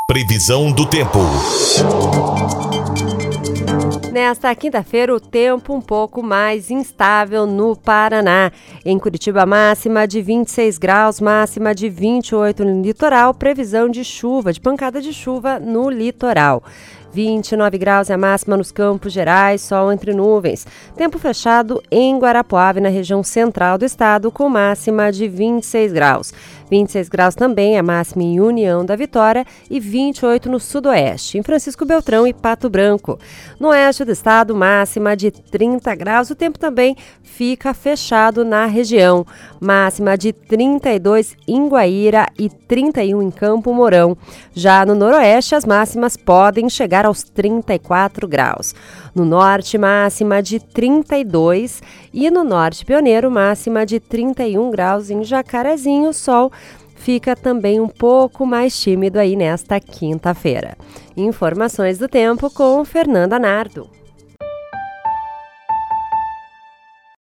Previsão do tempo. Nesta quinta-feira, o tempo um pouco mais instável no Paraná. Em Curitiba, máxima de 26 graus, máxima de 28 no litoral, previsão de chuva, de pancada de chuva no litoral. 29 graus é a máxima nos Campos Gerais, sol entre nuvens. Tempo fechado em Guarapuava, na região central do estado, com máxima de 26 graus. 26 graus também é a máxima em União da Vitória e 28 no sudoeste, em Francisco Beltrão e Pato Branco. No oeste do estado, máxima de 30 graus. O tempo também fica fechado na região. Máxima de 32 em Guaíra e 31 em Campo Mourão. Já no noroeste, as máximas podem chegar aos 34 graus. No norte, máxima de 32 e no norte pioneiro, máxima de 31 graus em Jacarezinho. O sol fica também um pouco mais tímido aí nesta quinta-feira. Informações do tempo com Fernanda Nardo.